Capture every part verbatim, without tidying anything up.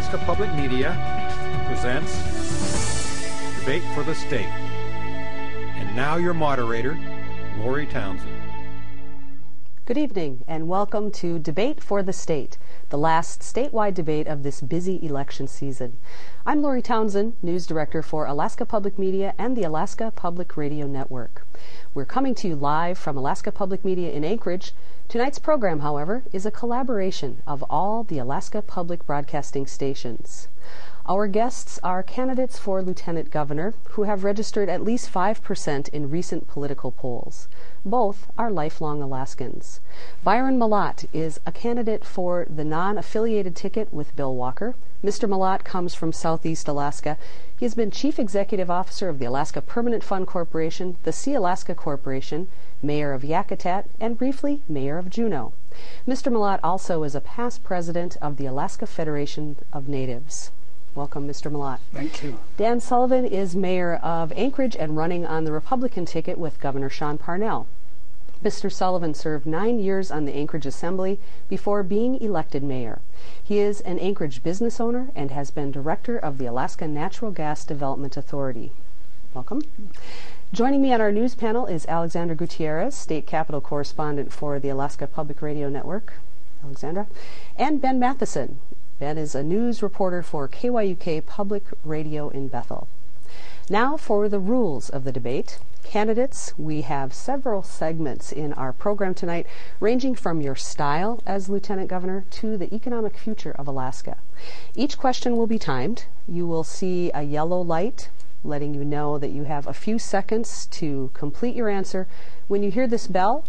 Alaska Public Media presents Debate for the State. And now your moderator, Lori Townsend. Good evening and welcome to Debate for the State, the last statewide debate of this busy election season. I'm Lori Townsend, News Director for Alaska Public Media and the Alaska Public Radio Network. We're coming to you live from Alaska Public Media in Anchorage. Tonight's program, however, is a collaboration of all the Alaska Public Broadcasting stations. Our guests are candidates for Lieutenant Governor who have registered at least five percent in recent political polls. Both are lifelong Alaskans. Byron Mallott is a candidate for the non-affiliated ticket with Bill Walker. Mister Mallott comes from Southeast Alaska. He has been Chief Executive Officer of the Alaska Permanent Fund Corporation, the Sea Alaska Corporation, Mayor of Yakutat, and briefly, Mayor of Juneau. Mister Mallott also is a past president of the Alaska Federation of Natives. Welcome, Mister Mallott. Thank you. Dan Sullivan is mayor of Anchorage and running on the Republican ticket with Governor Sean Parnell. Mister Sullivan served nine years on the Anchorage Assembly before being elected mayor. He is an Anchorage business owner and has been director of the Alaska Natural Gas Development Authority. Welcome. Joining me on our news panel is Alexandra Gutierrez, state capitol correspondent for the Alaska Public Radio Network. Alexandra. And Ben Matheson. Ben is a news reporter for K Y U K Public Radio in Bethel. Now for the rules of the debate. Candidates, we have several segments in our program tonight, ranging from your style as Lieutenant Governor to the economic future of Alaska. Each question will be timed. You will see a yellow light letting you know that you have a few seconds to complete your answer. When you hear this bell,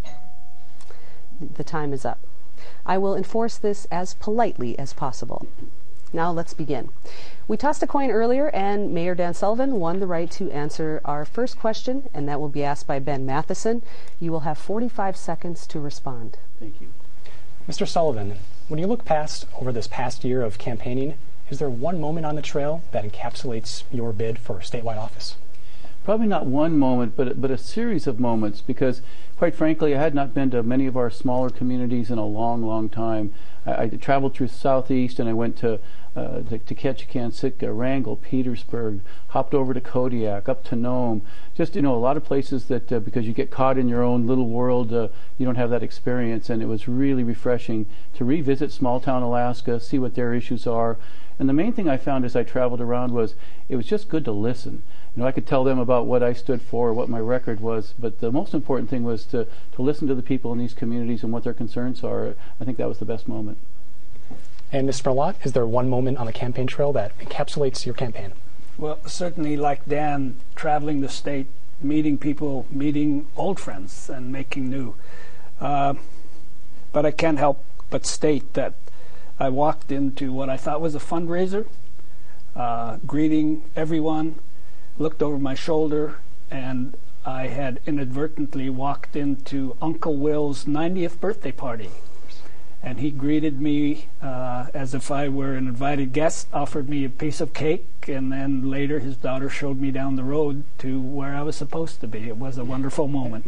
the time is up. I will enforce this as politely as possible. Now let's begin. We tossed a coin earlier and Mayor Dan Sullivan won the right to answer our first question, and that will be asked by Ben Matheson. You will have forty-five seconds to respond. Thank you. Mister Sullivan, when you look past over this past year of campaigning, is there one moment on the trail that encapsulates your bid for statewide office? Probably not one moment, but but a series of moments, because quite frankly, I had not been to many of our smaller communities in a long, long time. I, I traveled through Southeast, and I went to uh, to, to Ketchikan, Sitka, Wrangell, Petersburg, hopped over to Kodiak, up to Nome. Just, you know, a lot of places that, uh, because you get caught in your own little world, uh, you don't have that experience, and it was really refreshing to revisit small-town Alaska, see what their issues are. And the main thing I found as I traveled around was it was just good to listen. You know, I could tell them about what I stood for, what my record was, but the most important thing was to, to listen to the people in these communities and what their concerns are. I think that was the best moment. And Mister Mallott, is there one moment on the campaign trail that encapsulates your campaign? Well, certainly like Dan, traveling the state, meeting people, meeting old friends, and making new. Uh, but I can't help but state that I walked into what I thought was a fundraiser, uh, greeting everyone, looked over my shoulder, and I had inadvertently walked into Uncle Will's ninetieth birthday party. And he greeted me uh, as if I were an invited guest, offered me a piece of cake, and then later his daughter showed me down the road to where I was supposed to be. It was a wonderful moment.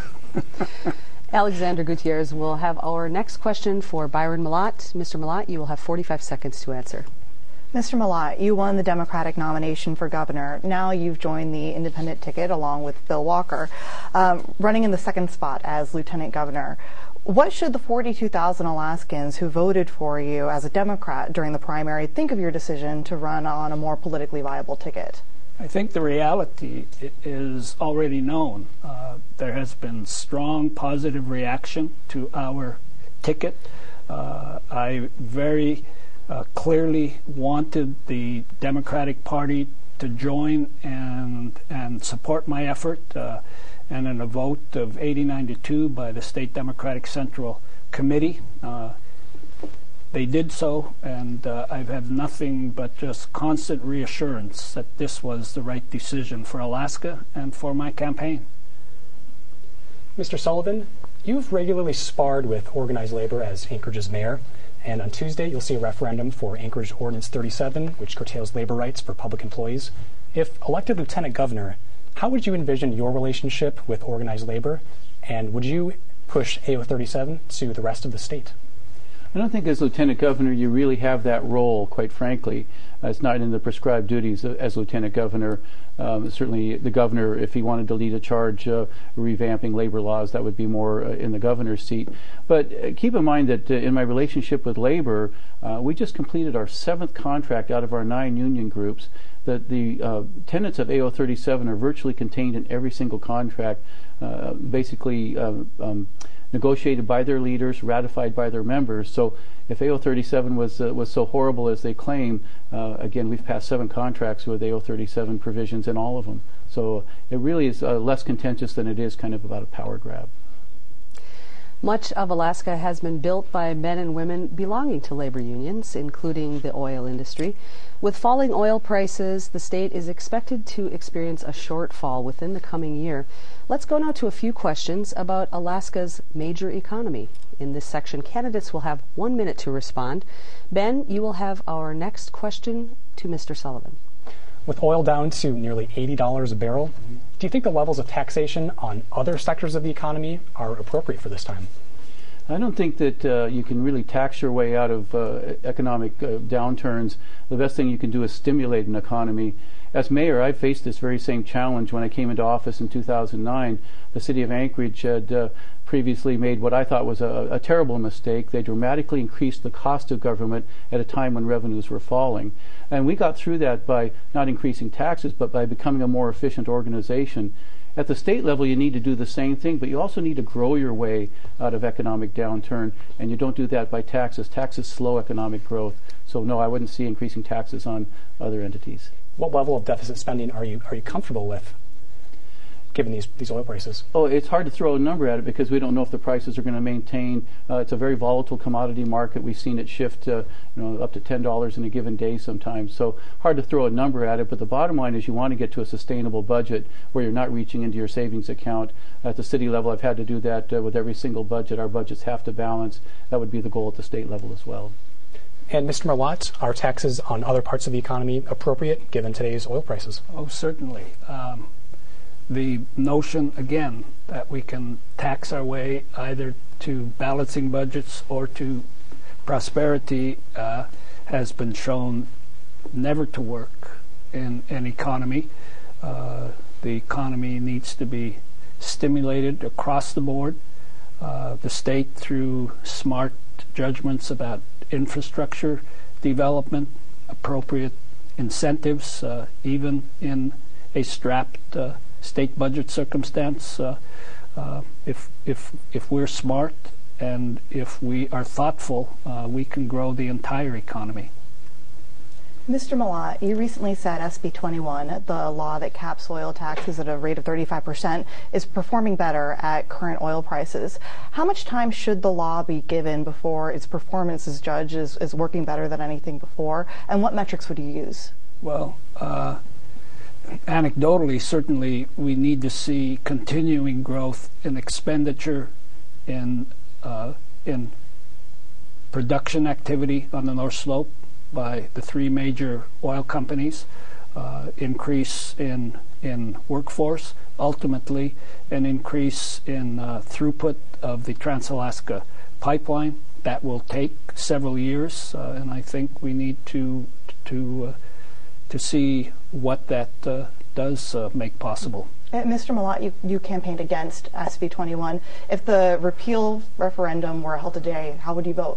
Alexandra Gutierrez will have our next question for Byron Mallott. Mister Mallott, you will have forty-five seconds to answer. Mister Mallott, you won the Democratic nomination for governor. Now you've joined the independent ticket along with Bill Walker, um, running in the second spot as lieutenant governor. What should the forty-two thousand Alaskans who voted for you as a Democrat during the primary think of your decision to run on a more politically viable ticket? I think the reality is already known. Uh, there has been strong positive reaction to our ticket. Uh, I very uh, clearly wanted the Democratic Party to join and and support my effort. Uh, and in a vote of eighty-nine to two by the State Democratic Central Committee, uh, they did so, and uh, I've had nothing but just constant reassurance that this was the right decision for Alaska and for my campaign. Mister Sullivan, you've regularly sparred with organized labor as Anchorage's mayor, and on Tuesday you'll see a referendum for Anchorage Ordinance thirty-seven, which curtails labor rights for public employees. If elected lieutenant governor, how would you envision your relationship with organized labor, and would you push A O thirty-seven to the rest of the state? I don't think as Lieutenant Governor you really have that role, quite frankly. Uh, it's not in the prescribed duties as Lieutenant Governor. Um, certainly the governor, if he wanted to lead a charge uh, revamping labor laws, that would be more uh, in the governor's seat. But uh, keep in mind that uh, in my relationship with labor, uh, we just completed our seventh contract out of our nine union groups. That the uh, tenets of A O thirty-seven are virtually contained in every single contract, uh, basically uh, um, negotiated by their leaders, ratified by their members. So if A O thirty-seven was uh, was so horrible as they claim, uh, again, we've passed seven contracts with A O thirty-seven provisions in all of them. So it really is uh, less contentious than it is kind of about a power grab. Much of Alaska has been built by men and women belonging to labor unions, including the oil industry. With falling oil prices, the state is expected to experience a shortfall within the coming year. Let's go now to a few questions about Alaska's major economy. In this section, candidates will have one minute to respond. Ben, you will have our next question to Mister Sullivan. With oil down to nearly eighty dollars a barrel, do you think the levels of taxation on other sectors of the economy are appropriate for this time? I don't think that uh, you can really tax your way out of uh, economic uh, downturns. The best thing you can do is stimulate an economy. As mayor, I faced this very same challenge when I came into office in two thousand nine. The city of Anchorage had uh, previously made what I thought was a, a terrible mistake. They dramatically increased the cost of government at a time when revenues were falling. And we got through that by not increasing taxes, but by becoming a more efficient organization. At the state level, you need to do the same thing, but you also need to grow your way out of economic downturn, and you don't do that by taxes. Taxes slow economic growth. So no, I wouldn't see increasing taxes on other entities. What level of deficit spending are you are you comfortable with, given these these oil prices? Oh, it's hard to throw a number at it because we don't know if the prices are going to maintain. Uh, it's a very volatile commodity market. We've seen it shift, uh, you know, up to ten dollars in a given day sometimes. So hard to throw a number at it. But the bottom line is you want to get to a sustainable budget where you're not reaching into your savings account. At the city level, I've had to do that uh, with every single budget. Our budgets have to balance. That would be the goal at the state level as well. And Mister Merlot, are taxes on other parts of the economy appropriate given today's oil prices? Oh, certainly. Um, the notion, again, that we can tax our way either to balancing budgets or to prosperity uh, has been shown never to work in an economy. Uh, the economy needs to be stimulated across the board. Uh, the state, through smart judgments about infrastructure development, appropriate incentives, uh, even in a strapped uh, state budget circumstance. Uh, uh, if if if we're smart and if we are thoughtful, uh, we can grow the entire economy. Mister Merlot, you recently said S B twenty-one, the law that caps oil taxes at a rate of thirty-five percent, is performing better at current oil prices. How much time should the law be given before its performance as judged is, is working better than anything before? And what metrics would you use? Well, uh, anecdotally, certainly we need to see continuing growth in expenditure, in uh, in production activity on the North Slope by the three major oil companies, uh, increase in in workforce, ultimately an increase in uh, throughput of the Trans-Alaska pipeline. That will take several years, uh, and I think we need to to uh, to see what that uh, does uh, make possible. Uh, Mister Merlot, you, you campaigned against S B twenty-one. If the repeal referendum were held today, how would you vote?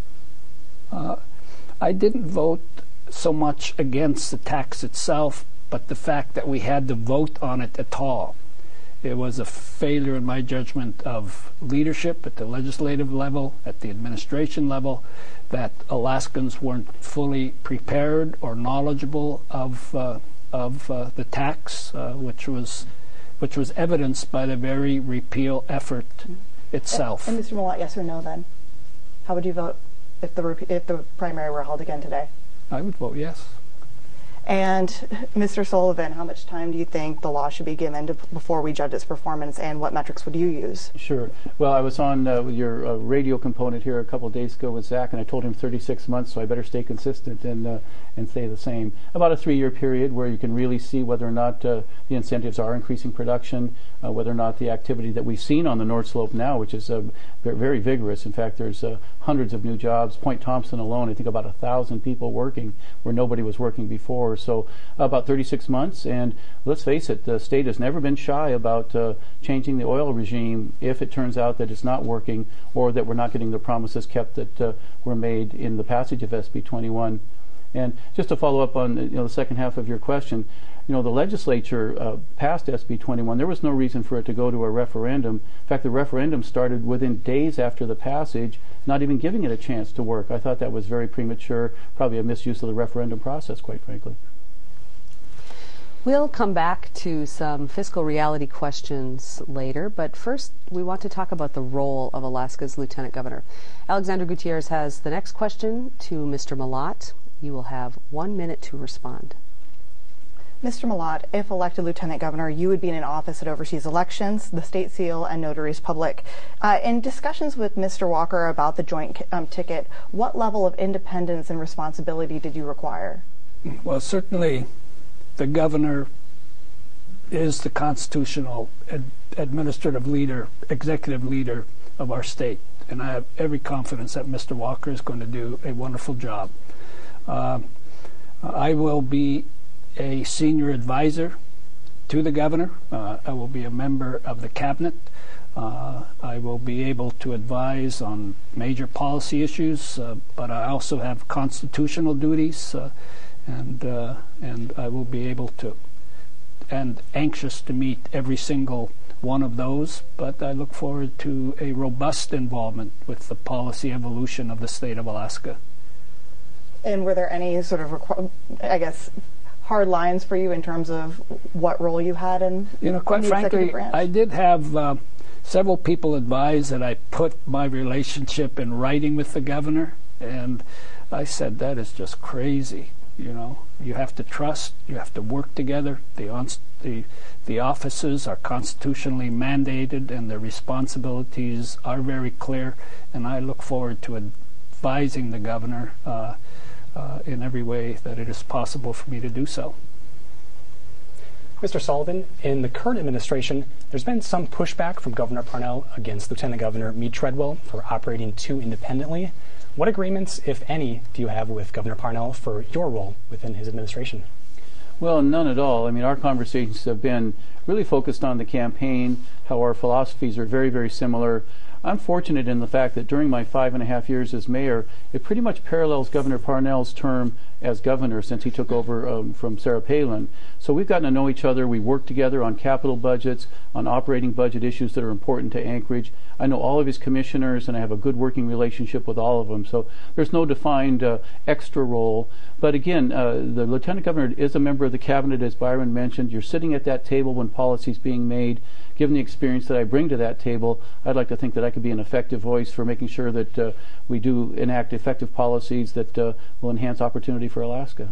Uh, I didn't vote so much against the tax itself, but the fact that we had to vote on it at all. It was a failure, in my judgment, of leadership at the legislative level, at the administration level, that Alaskans weren't fully prepared or knowledgeable of uh, of uh, the tax, uh, which was which was evidenced by the very repeal effort itself. And, and Mister Merlot, yes or no then? How would you vote if the if the primary were held again today? I would vote yes. And Mister Sullivan, how much time do you think the law should be given to, before we judge its performance, and what metrics would you use? Sure. Well, I was on uh, your uh, radio component here a couple of days ago with Zach, and I told him thirty-six months, so I better stay consistent and uh, and stay the same. About a three-year period where you can really see whether or not uh, the incentives are increasing production, uh, whether or not the activity that we've seen on the North Slope now, which is uh, very vigorous. In fact, there's uh, hundreds of new jobs. Point Thompson alone, I think about a thousand people working where nobody was working before. So about thirty-six months, and let's face it, the state has never been shy about uh, changing the oil regime if it turns out that it's not working or that we're not getting the promises kept that uh, were made in the passage of S B twenty-one. And just to follow up on you know, the second half of your question, you know, the legislature uh, passed S B twenty-one. There was no reason for it to go to a referendum. In fact, the referendum started within days after the passage, not even giving it a chance to work. I thought that was very premature, probably a misuse of the referendum process, quite frankly. We'll come back to some fiscal reality questions later, but first we want to talk about the role of Alaska's Lieutenant Governor. Alexander Gutierrez has the next question to Mister Malott. You will have one minute to respond. Mister Malott, if elected Lieutenant Governor, you would be in an office that oversees elections, the state seal, and notaries public. Uh, in discussions with Mister Walker about the joint um, ticket, what level of independence and responsibility did you require? Well, certainly the governor is the constitutional ad administrative leader, executive leader of our state, and I have every confidence that Mister Walker is going to do a wonderful job. Uh, I will be a senior advisor to the governor. Uh, I will be a member of the cabinet. Uh, I will be able to advise on major policy issues, uh, but I also have constitutional duties, uh, and uh, and I will be able to and anxious to meet every single one of those. But I look forward to a robust involvement with the policy evolution of the state of Alaska. And were there any sort of, requ I guess, hard lines for you in terms of what role you had in You know, quite the frankly, branch? I did have uh, several people advise that I put my relationship in writing with the governor, and I said that is just crazy. You know, you have to trust, you have to work together. The ons the the offices are constitutionally mandated, and the responsibilities are very clear. And I look forward to advising the governor Uh, Uh, in every way that it is possible for me to do so. Mister Sullivan, in the current administration, there's been some pushback from Governor Parnell against Lieutenant Governor Meade Treadwell for operating too independently. What agreements, if any, do you have with Governor Parnell for your role within his administration? Well, none at all. I mean, our conversations have been really focused on the campaign, how our philosophies are very, very similar. I'm fortunate in the fact that during my five and a half years as mayor, it pretty much parallels Governor Parnell's term as governor since he took over um, from Sarah Palin. So we've gotten to know each other. We work together on capital budgets, on operating budget issues that are important to Anchorage. I know all of his commissioners, and I have a good working relationship with all of them. So there's no defined uh, extra role. But again, uh, the Lieutenant Governor is a member of the cabinet, as Byron mentioned. You're sitting at that table when policy is being made. Given the experience that I bring to that table, I'd like to think that I could be an effective voice for making sure that uh, we do enact effective policies that uh, will enhance opportunity for Alaska.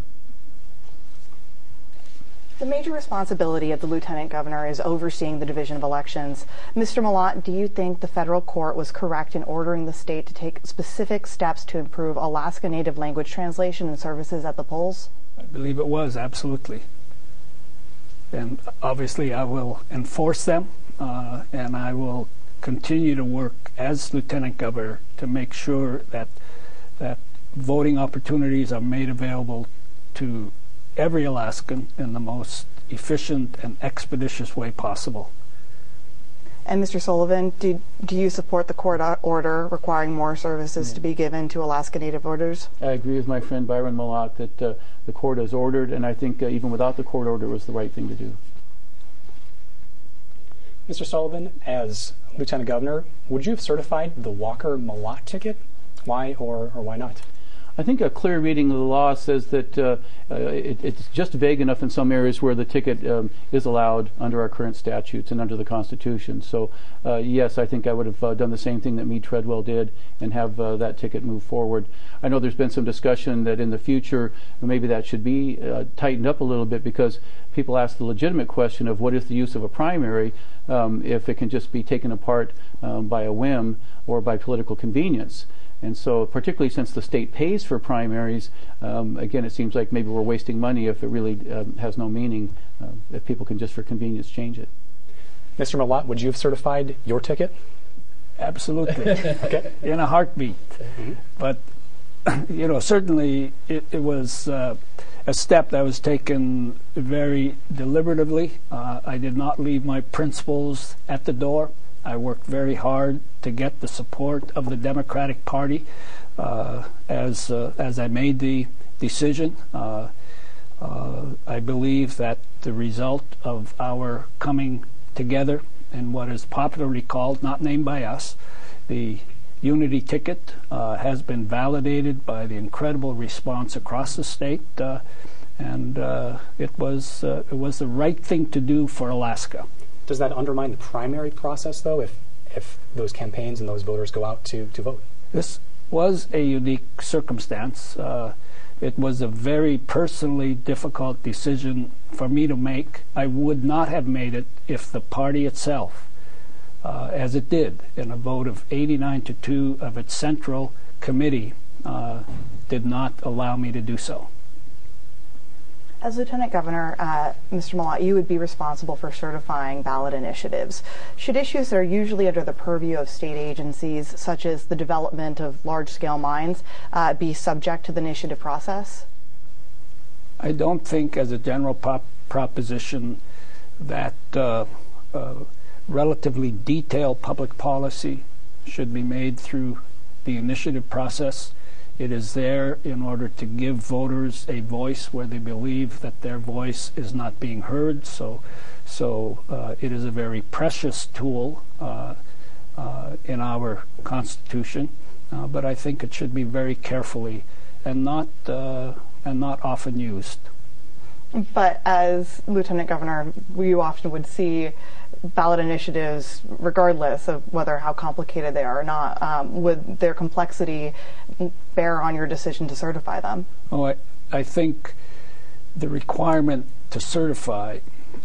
The major responsibility of the Lieutenant Governor is overseeing the division of elections. Mister Malott, do you think the federal court was correct in ordering the state to take specific steps to improve Alaska Native language translation and services at the polls? I believe it was, absolutely. And obviously I will enforce them, uh, and I will continue to work as Lieutenant Governor to make sure that that voting opportunities are made available to every Alaskan in the most efficient and expeditious way possible. And Mister Sullivan, do, do you support the court order requiring more services yeah. to be given to Alaska Native voters? I agree with my friend Byron Malott that uh, the court has ordered, and I think uh, even without the court order, it was the right thing to do. Mister Sullivan, as Lieutenant Governor, would you have certified the Walker-Malott ticket? Why or, or why not? I think a clear reading of the law says that uh, uh, it, it's just vague enough in some areas where the ticket um, is allowed under our current statutes and under the Constitution. So, uh, yes, I think I would have uh, done the same thing that Meade Treadwell did and have uh, that ticket move forward. I know there's been some discussion that in the future maybe that should be uh, tightened up a little bit, because people ask the legitimate question of what is the use of a primary um, if it can just be taken apart um, by a whim or by political convenience. And so, particularly since the state pays for primaries, um, again, it seems like maybe we're wasting money if it really um, has no meaning, uh, if people can just for convenience change it. Mister Malott, would you have certified your ticket? Absolutely. Okay. In a heartbeat. Mm-hmm. But, you know, certainly it, it was uh, a step that was taken very deliberatively. Uh, I did not leave my principles at the door. I worked very hard to get the support of the Democratic Party uh, as uh, as I made the decision. Uh, uh, I believe that the result of our coming together in what is popularly called, not named by us, the Unity ticket uh, has been validated by the incredible response across the state, uh, and uh, it was uh, it was the right thing to do for Alaska. Does that undermine the primary process, though, if if those campaigns and those voters go out to, to vote? This was a unique circumstance. Uh, it was a very personally difficult decision for me to make. I would not have made it if the party itself, uh, as it did in a vote of eighty-nine to two of its central committee, uh, did not allow me to do so. As Lieutenant Governor, uh, Mister Malott, you would be responsible for certifying ballot initiatives. Should issues that are usually under the purview of state agencies, such as the development of large-scale mines, uh, be subject to the initiative process? I don't think, as a general prop proposition, that uh, uh, relatively detailed public policy should be made through the initiative process. It is there in order to give voters a voice where they believe that their voice is not being heard. So, so uh, it is a very precious tool uh, uh, in our Constitution. Uh, but I think it should be very carefully and not uh, and not often used. But as Lieutenant Governor, you often would see ballot initiatives, regardless of whether how complicated they are or not, um, would their complexity bear on your decision to certify them? Oh, I, I think the requirement to certify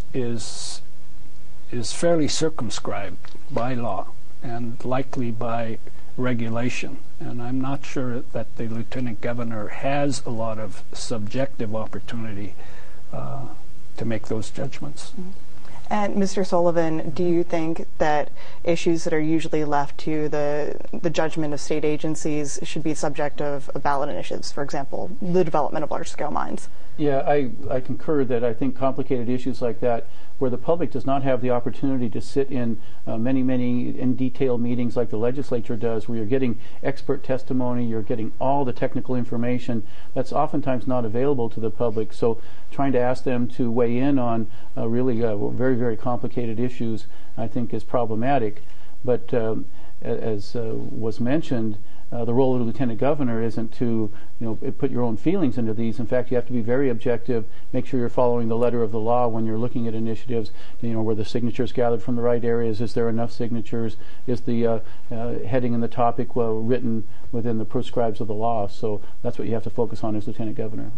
is is fairly circumscribed by law and likely by regulation. And I'm not sure that the Lieutenant Governor has a lot of subjective opportunity uh, to make those judgments. Mm-hmm. And Mister Sullivan, do you think that issues that are usually left to the the judgment of state agencies should be subject of, of ballot initiatives, for example, the development of large-scale mines? Yeah, I, I concur that I think complicated issues like that, where the public does not have the opportunity to sit in uh, many, many in detail meetings like the legislature does, where you're getting expert testimony, you're getting all the technical information, that's oftentimes not available to the public. So trying to ask them to weigh in on uh, really uh, very, very complicated issues, I think is problematic. But um, as uh, was mentioned, Uh, the role of the Lieutenant Governor isn't to, you know, put your own feelings into these. In fact, you have to be very objective, make sure you're following the letter of the law when you're looking at initiatives. You know, were the signatures gathered from the right areas? Is there enough signatures? Is the uh, uh, heading and the topic well written within the prescribes of the law? So that's what you have to focus on as Lieutenant Governor.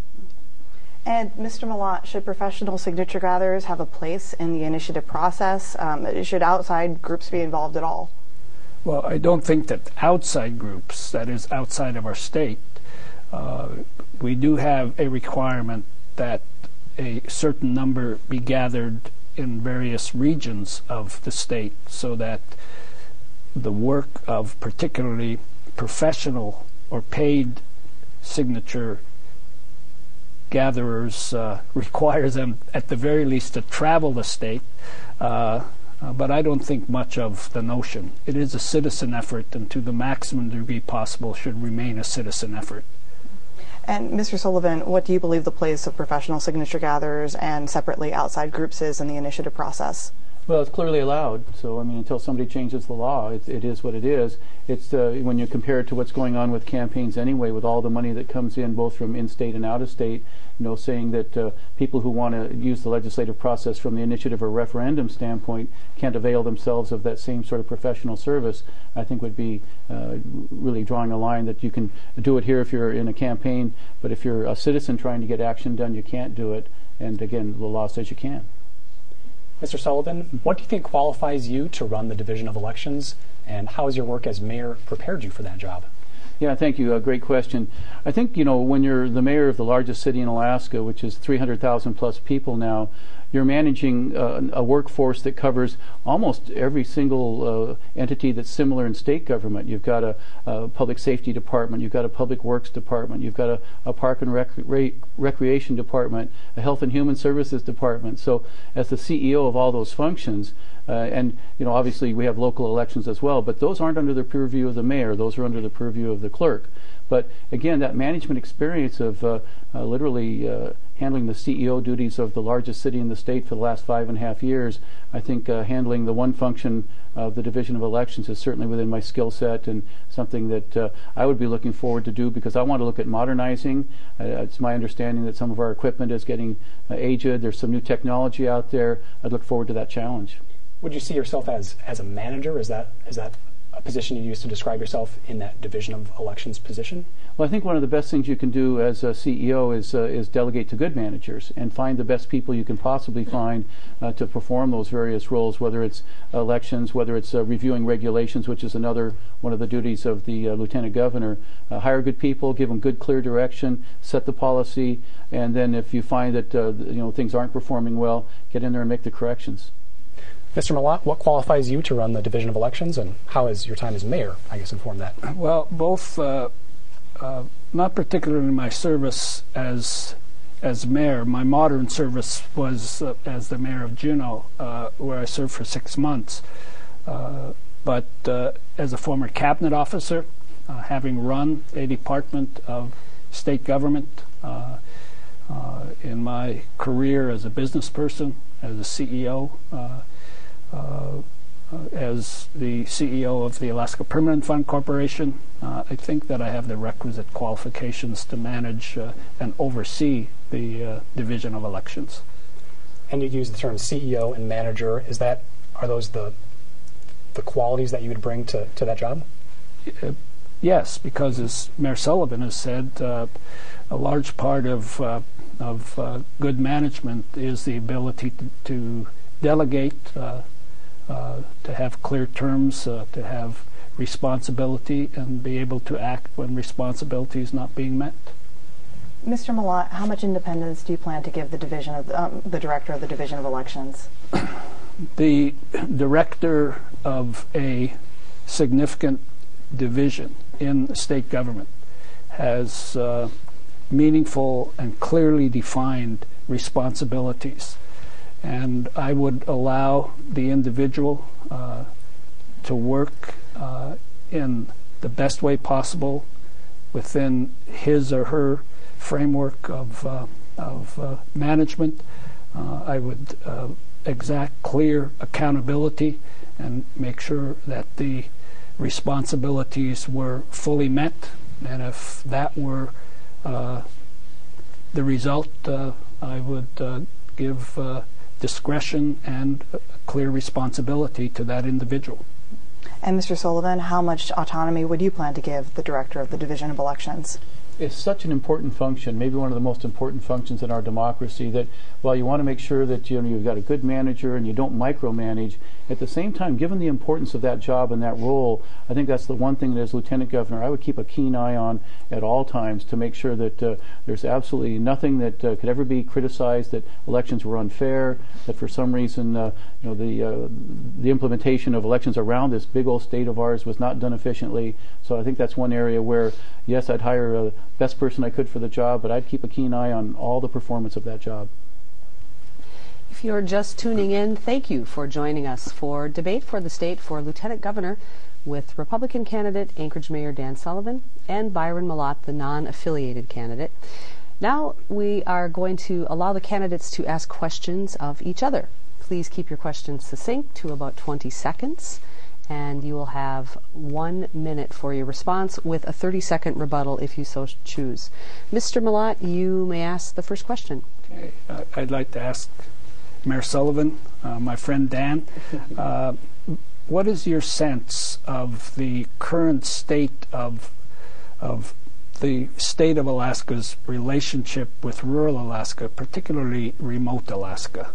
And Mister Malott, should professional signature gatherers have a place in the initiative process? Um, should outside groups be involved at all? Well, I don't think that outside groups, that is outside of our state, uh, we do have a requirement that a certain number be gathered in various regions of the state so that the work of particularly professional or paid signature gatherers uh, requires them at the very least to travel the state. Uh, Uh, but I don't think much of the notion. It is a citizen effort, and to the maximum degree possible should remain a citizen effort. And Mister Sullivan, what do you believe the place of professional signature gatherers and separately outside groups is in the initiative process? Well, it's clearly allowed. So, I mean, until somebody changes the law, it, it is what it is. It's uh, when you compare it to what's going on with campaigns anyway, with all the money that comes in, both from in-state and out-of-state, you know, saying that uh, people who want to use the legislative process from the initiative or referendum standpoint can't avail themselves of that same sort of professional service, I think would be uh, really drawing a line that you can do it here if you're in a campaign, but if you're a citizen trying to get action done, you can't do it. And again, the law says you can. Mister Sullivan, what do you think qualifies you to run the Division of Elections, and how has your work as mayor prepared you for that job? Yeah, thank you. A great question. I think, you know, when you're the mayor of the largest city in Alaska, which is three hundred thousand plus people now, you're managing uh, a workforce that covers almost every single uh, entity that's similar in state government. You've got a, a public safety department, you've got a public works department, you've got a, a park and rec re recreation department, a health and human services department. So as the C E O of all those functions, uh, and you know, obviously we have local elections as well, but those aren't under the purview of the mayor, those are under the purview of the clerk. But again, that management experience of uh, uh, literally uh, handling the C E O duties of the largest city in the state for the last five and a half years, I think uh, handling the one function of the Division of Elections is certainly within my skill set and something that uh, I would be looking forward to do, because I want to look at modernizing. Uh, it's my understanding that some of our equipment is getting uh, aged. There's some new technology out there. I'd look forward to that challenge. Would you see yourself as as a manager? Is that is that a position you use to describe yourself in that Division of Elections position? Well, I think one of the best things you can do as a C E O is uh, is delegate to good managers and find the best people you can possibly find uh, to perform those various roles, whether it's elections, whether it's uh, reviewing regulations, which is another one of the duties of the uh, Lieutenant Governor. Uh, hire good people, give them good, clear direction, set the policy, and then if you find that uh, you know things aren't performing well, get in there and make the corrections. Mister Malott, what qualifies you to run the Division of Elections, and how has your time as mayor, I guess, informed that? Well, both, uh, uh, not particularly my service as as mayor. My modern service was uh, as the mayor of Juneau, uh, where I served for six months. Uh, but uh, as a former cabinet officer, uh, having run a department of state government uh, uh, in my career as a business person, as a C E O, uh, Uh, uh, as the C E O of the Alaska Permanent Fund Corporation, uh, I think that I have the requisite qualifications to manage uh, and oversee the uh, Division of Elections. And you use the term C E O and manager. Is that are those the the qualities that you would bring to to that job? Uh, yes, because as Mayor Sullivan has said, uh, a large part of uh, of uh, good management is the ability to, to delegate. Uh, Uh, to have clear terms, uh, to have responsibility, and be able to act when responsibility is not being met. Mister Malott, how much independence do you plan to give the division of um, the director of the Division of Elections? The director of a significant division in state government has uh, meaningful and clearly defined responsibilities. And I would allow the individual uh, to work uh, in the best way possible within his or her framework of, uh, of uh, management. Uh, I would uh, exact clear accountability and make sure that the responsibilities were fully met. And if that were uh, the result, uh, I would uh, give uh, discretion and clear responsibility to that individual. And Mister Sullivan, how much autonomy would you plan to give the director of the Division of Elections? It's such an important function, maybe one of the most important functions in our democracy, that while you want to make sure that you know, you've got a good manager and you don't micromanage, at the same time, given the importance of that job and that role, I think that's the one thing that as Lieutenant Governor I would keep a keen eye on at all times to make sure that uh, there's absolutely nothing that uh, could ever be criticized, that elections were unfair, that for some reason uh, you know, the, uh, the implementation of elections around this big old state of ours was not done efficiently. So I think that's one area where, yes, I'd hire a best person I could for the job, but I'd keep a keen eye on all the performance of that job. If you're just tuning in, thank you for joining us for Debate for the State for Lieutenant Governor with Republican candidate Anchorage Mayor Dan Sullivan and Byron Malott, the non-affiliated candidate. Now we are going to allow the candidates to ask questions of each other. please keep your questions succinct to about twenty seconds, and you will have one minute for your response with a thirty second rebuttal if you so choose. Mister Malott, you may ask the first question. Okay. Uh, I'd like to ask Mayor Sullivan, uh, my friend Dan, uh, what is your sense of the current state of of the state of Alaska's relationship with rural Alaska, particularly remote Alaska?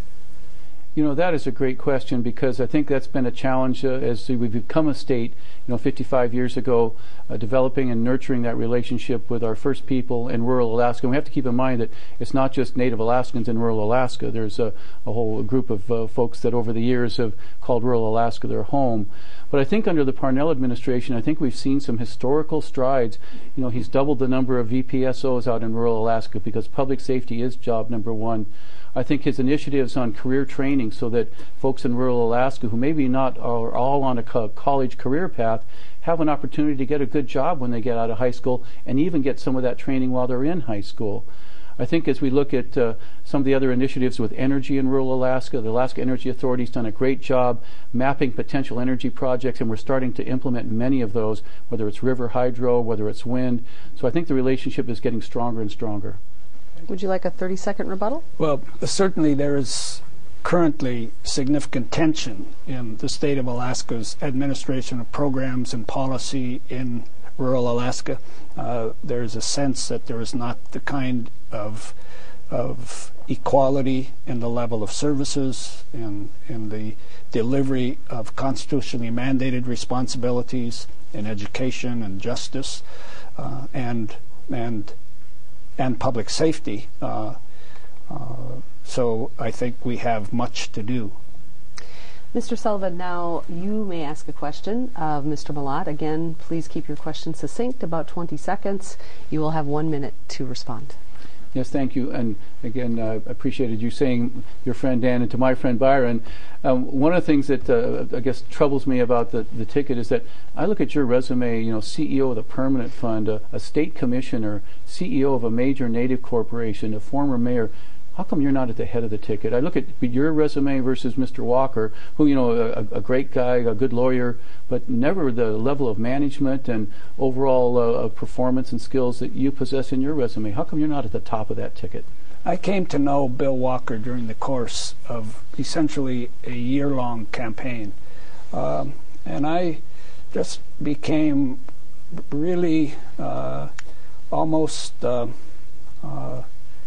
You know, that is a great question, because I think that's been a challenge uh, as we've become a state, you know, fifty-five years ago, uh, developing and nurturing that relationship with our First People in rural Alaska. And we have to keep in mind that it's not just Native Alaskans in rural Alaska. There's a, a whole group of uh, folks that over the years have called rural Alaska their home. But I think under the Parnell administration, I think we've seen some historical strides. You know, he's doubled the number of V P S Os out in rural Alaska, because public safety is job number one. I think his initiatives on career training, so that folks in rural Alaska who maybe not are all on a co- college career path have an opportunity to get a good job when they get out of high school, and even get some of that training while they're in high school. I think as we look at uh, some of the other initiatives with energy in rural Alaska, the Alaska Energy Authority's done a great job mapping potential energy projects, and we're starting to implement many of those, whether it's river hydro, whether it's wind. So I think the relationship is getting stronger and stronger. Would you like a thirty second rebuttal? Well, certainly there is currently significant tension in the state of Alaska's administration of programs and policy in rural Alaska. Uh, there is a sense that there is not the kind of of equality in the level of services, in in the delivery of constitutionally mandated responsibilities in education and justice, uh, and and and public safety. Uh, uh, so I think we have much to do. Mister Sullivan, now you may ask a question of Mister Malott. Again, please keep your question succinct, about twenty seconds. You will have one minute to respond. Yes, thank you. And again, I uh, appreciated you saying your friend Dan, and to my friend Byron. Um, one of the things that uh, I guess troubles me about the, the ticket is that I look at your resume, you know, C E O of the Permanent Fund, a, a state commissioner, C E O of a major Native corporation, a former mayor. How come you're not at the head of the ticket? I look at your resume versus Mister Walker, who, you know, a, a great guy, a good lawyer, but never the level of management and overall uh, performance and skills that you possess in your resume. How come you're not at the top of that ticket? I came to know Bill Walker during the course of essentially a year-long campaign. Um, and I just became really uh, almost uh, uh,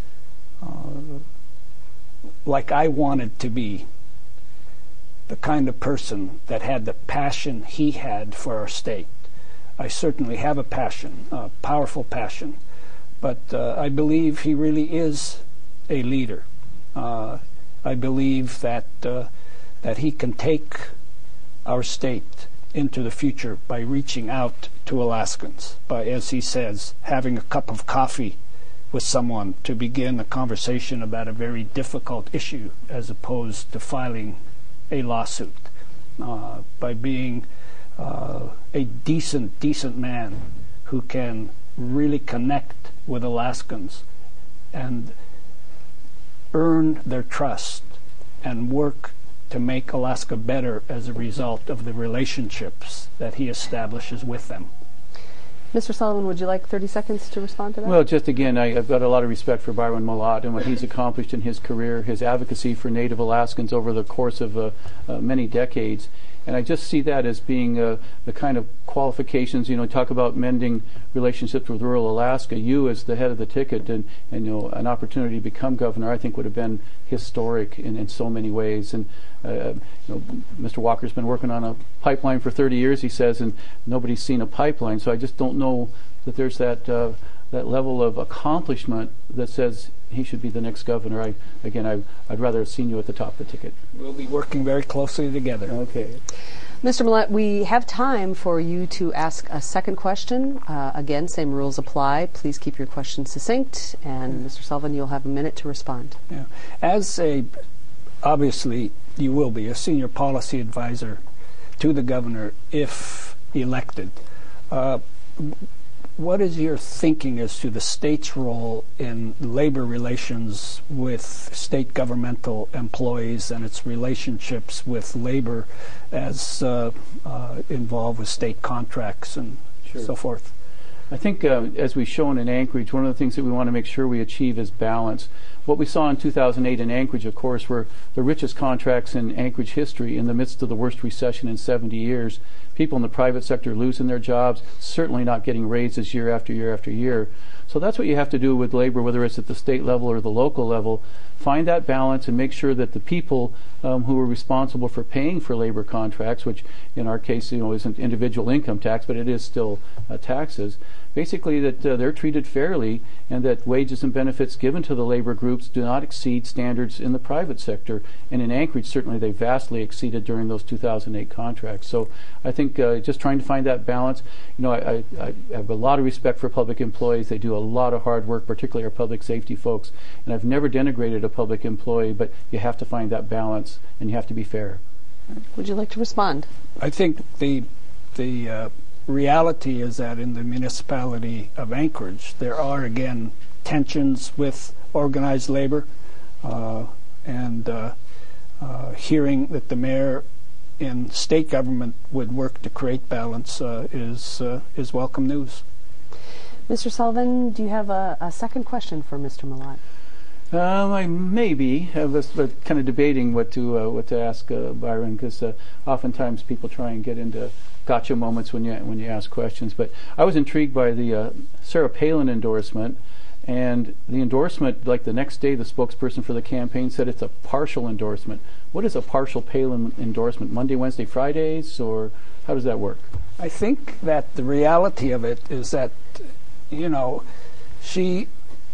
Uh, like I wanted to be the kind of person that had the passion he had for our state. I certainly have a passion, a powerful passion, but uh, I believe he really is a leader. Uh, I believe that uh, that he can take our state into the future by reaching out to Alaskans, by, as he says, having a cup of coffee with someone to begin a conversation about a very difficult issue, as opposed to filing a lawsuit, uh, by being uh, a decent, decent man who can really connect with Alaskans and earn their trust and work to make Alaska better as a result of the relationships that he establishes with them. Mister Sullivan, would you like thirty seconds to respond to that? Well, just again, I, I've got a lot of respect for Byron Malott and what he's accomplished in his career, his advocacy for Native Alaskans over the course of uh, uh, many decades. And I just see that as being uh, the kind of qualifications, you know, talk about mending relationships with rural Alaska. You as the head of the ticket and, and you know, an opportunity to become governor, I think would have been historic in, in so many ways. And uh, you know, Mister Walker's been working on a pipeline for thirty years, he says, and nobody's seen a pipeline. So I just don't know that there's that uh, that level of accomplishment that says he should be the next governor. I, again, I, I'd rather have seen you at the top of the ticket. We'll be working very closely together. Okay. Mister Malott, we have time for you to ask a second question. Uh, again, same rules apply. Please keep your question succinct, and yeah. Mister Sullivan, you'll have a minute to respond. Yeah. As a, obviously, you will be a senior policy advisor to the governor if elected. Uh, what is your thinking as to the state's role in labor relations with state governmental employees and its relationships with labor as uh, uh, involved with state contracts and Sure. so forth? I think, uh, as we've shown in Anchorage, one of the things that we want to make sure we achieve is balance. What we saw in two thousand eight in Anchorage, of course, were the richest contracts in Anchorage history in the midst of the worst recession in seventy years. People in the private sector losing their jobs, certainly not getting raises year after year after year. So that's what you have to do with labor, whether it's at the state level or the local level. Find that balance and make sure that the people um, who are responsible for paying for labor contracts, which in our case, you know, isn't individual income tax, but it is still uh, taxes, basically that uh, they're treated fairly and that wages and benefits given to the labor groups do not exceed standards in the private sector. And in Anchorage, certainly they vastly exceeded during those two thousand eight contracts. So I think uh, just trying to find that balance. You know, I, I, I have a lot of respect for public employees. They do a lot of hard work, particularly our public safety folks. And I've never denigrated a public employee, but you have to find that balance and you have to be fair. Would you like to respond? I think the the uh, reality is that in the municipality of Anchorage, there are again tensions with organized labor, uh, and uh, uh, hearing that the mayor in state government would work to create balance uh, is uh, is welcome news. Mister Sullivan, do you have a, a second question for Mister Malott? Um, I maybe I was uh, kind of debating what to uh, what to ask uh, Byron, because uh, oftentimes people try and get into gotcha moments when you when you ask questions. But I was intrigued by the uh, Sarah Palin endorsement, and the endorsement, like the next day, the spokesperson for the campaign said it's a partial endorsement. What is a partial Palin endorsement? Monday, Wednesday, Fridays, or how does that work? I think that the reality of it is that, you know, she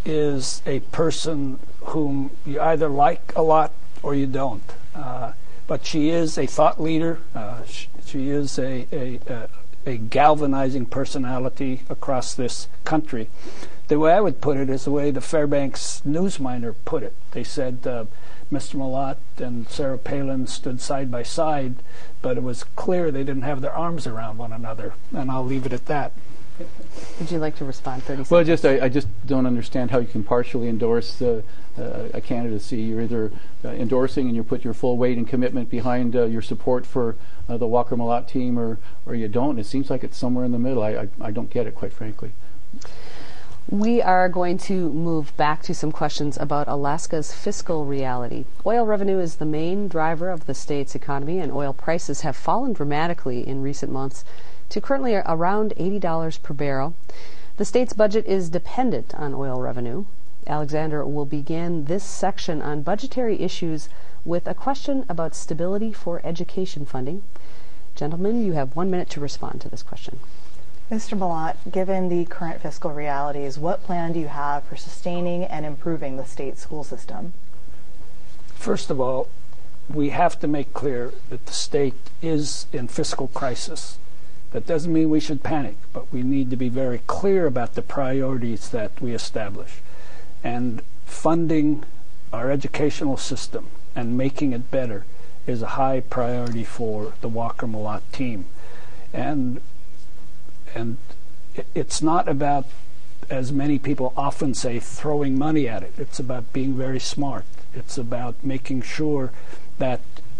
is a person whom you either like a lot or you don't. Uh, but she is a thought leader. Uh, she, she is a, a, a, a galvanizing personality across this country. The way I would put it is the way the Fairbanks Newsminer put it. They said uh, Mister Malott and Sarah Palin stood side by side, but it was clear they didn't have their arms around one another. And I'll leave it at that. Would you like to respond? thirty seconds. Well, just I, I just don't understand how you can partially endorse uh, uh, a candidacy. You're either uh, endorsing and you put your full weight and commitment behind uh, your support for uh, the Walker Malott team, or or you don't. It seems like it's somewhere in the middle. I, I I don't get it, quite frankly. We are going to move back to some questions about Alaska's fiscal reality. Oil revenue is the main driver of the state's economy, and oil prices have fallen dramatically in recent months to currently around eighty dollars per barrel. The state's budget is dependent on oil revenue. Alexander will begin this section on budgetary issues with a question about stability for education funding. Gentlemen, you have one minute to respond to this question. Mister Malott, given the current fiscal realities, what plan do you have for sustaining and improving the state school system? First of all, we have to make clear that the state is in fiscal crisis. That doesn't mean we should panic, but we need to be very clear about the priorities that we establish. And funding our educational system and making it better is a high priority for the Walker Malott team. And and it's not about, as many people often say, throwing money at it. It's about being very smart. It's about making sure that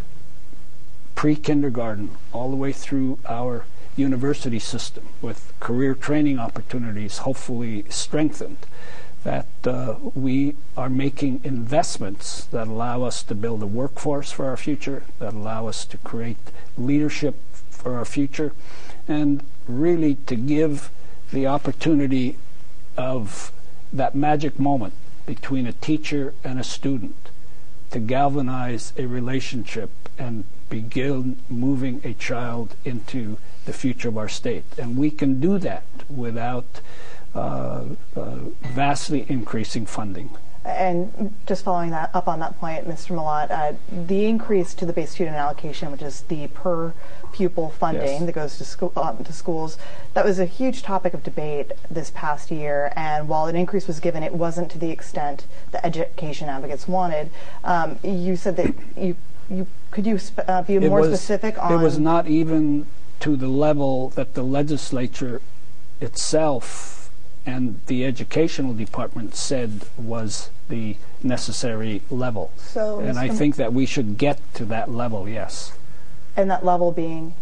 pre-kindergarten all the way through our university system, with career training opportunities hopefully strengthened, that uh, we are making investments that allow us to build a workforce for our future, that allow us to create leadership for our future, and really to give the opportunity of that magic moment between a teacher and a student to galvanize a relationship and begin moving a child into the future of our state. And we can do that without uh, uh, vastly increasing funding. And just following that up on that point, Mister Malott, uh, the increase to the base student allocation, which is the per pupil funding Yes. that goes to school um, to schools, that was a huge topic of debate this past year. And while an increase was given, it wasn't to the extent the education advocates wanted. Um, you said that you you could you sp- uh, be It more was- specific on? It was not even to the level that the legislature itself and the educational department said was the necessary level. So, and I think that we should get to that level, yes. And that level being?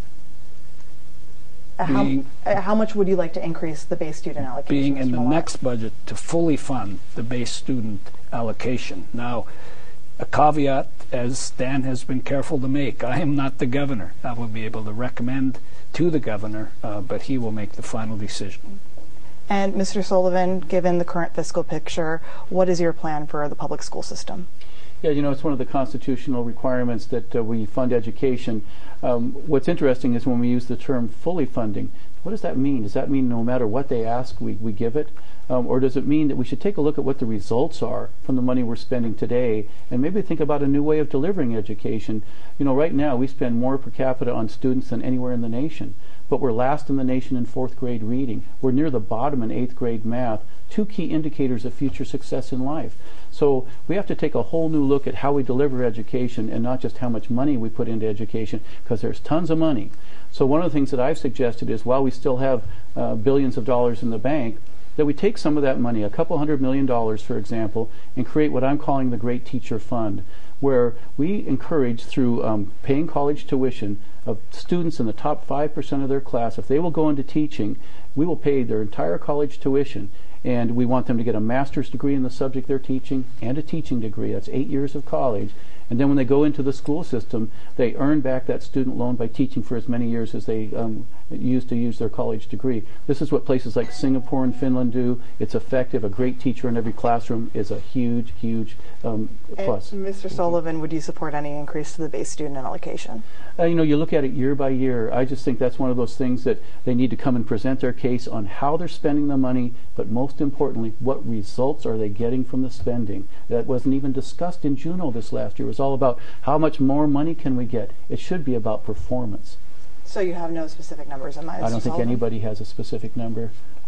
Uh, how, being uh, how much would you like to increase the base student allocation? Being in Mister the Malott? next budget to fully fund the base student allocation. Now, a caveat, as Dan has been careful to make, I am not the governor. I will be able to recommend to the governor, uh, but he will make the final decision. And Mister Sullivan, given the current fiscal picture, what is your plan for the public school system? Yeah, you know, it's one of the constitutional requirements that uh, we fund education. Um, what's interesting is when we use the term fully funding, what does that mean? Does that mean no matter what they ask, we, we give it? Um, or does it mean that we should take a look at what the results are from the money we're spending today and maybe think about a new way of delivering education? You know, right now we spend more per capita on students than anywhere in the nation, but we're last in the nation in fourth grade reading. We're near the bottom in eighth grade math, two key indicators of future success in life. So we have to take a whole new look at how we deliver education and not just how much money we put into education, because there's tons of money. So one of the things that I've suggested is, while we still have uh, billions of dollars in the bank, that we take some of that money, a couple hundred million dollars, for example, and create what I'm calling the Great Teacher Fund, where we encourage, through um, paying college tuition of students in the top five percent of their class, if they will go into teaching, we will pay their entire college tuition, and we want them to get a master's degree in the subject they're teaching and a teaching degree. That's eight years of college. And then when they go into the school system, they earn back that student loan by teaching for as many years as they um, used to use their college degree. This is what places like Singapore and Finland do. It's effective. A great teacher in every classroom is a huge, huge um, plus. And Mister Sullivan, would you support any increase to the base student allocation? Uh, you know, you look at it year by year. I just think that's one of those things that they need to come and present their case on how they're spending the money, but most importantly, what results are they getting from the spending. That wasn't even discussed in Juneau this last year. It was all about how much more money can we get. It should be about performance. So you have no specific numbers in mind, Mister I don't think Sullivan? anybody has a specific number.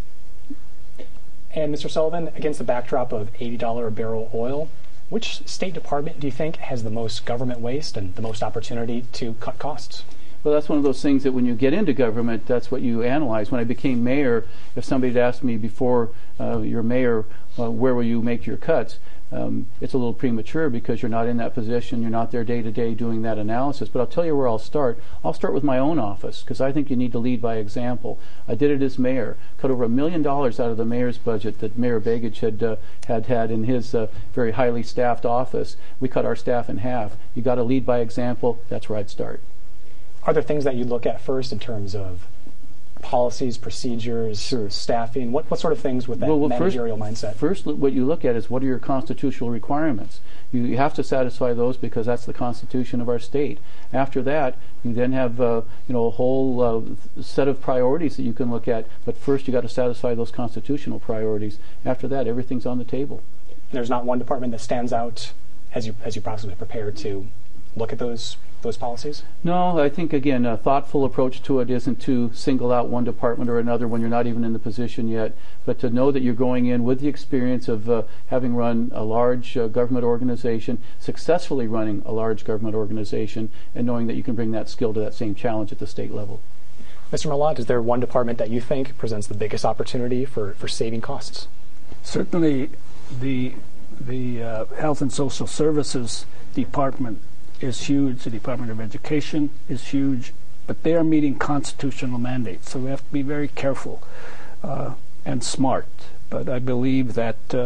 And Mister Sullivan, against the backdrop of eighty dollars a barrel oil, which State Department do you think has the most government waste and the most opportunity to cut costs? Well, that's one of those things that when you get into government, that's what you analyze. When I became mayor, if somebody had asked me before uh, you're mayor, uh, where will you make your cuts? Um, it's a little premature because you're not in that position. You're not there day to day doing that analysis. But I'll tell you where I'll start. I'll start with my own office, because I think you need to lead by example. I did it as mayor. Cut over a million dollars out of the mayor's budget that Mayor Begich had uh, had had in his uh, very highly staffed office. We cut our staff in half. You got to lead by example. That's where I'd start. Are there things that you look at first in terms of policies, procedures, Sure. staffing? What what sort of things with that Well, well, managerial first, mindset? First, what you look at is, what are your constitutional requirements? You, you have to satisfy those because that's the Constitution of our state. After that, you then have uh, you know a whole uh, set of priorities that you can look at. But first, you got to satisfy those constitutional priorities. After that, everything's on the table. There's not one department that stands out as you as you possibly prepare to look at those those policies? No, I think, again, a thoughtful approach to it isn't to single out one department or another when you're not even in the position yet, but to know that you're going in with the experience of uh, having run a large uh, government organization, successfully running a large government organization, and knowing that you can bring that skill to that same challenge at the state level. Mister Malott, is there one department that you think presents the biggest opportunity for, for saving costs? Certainly, the the uh, Health and Social Services Department is huge. The Department of Education is huge, but they are meeting constitutional mandates, so we have to be very careful uh, and smart. But I believe that uh,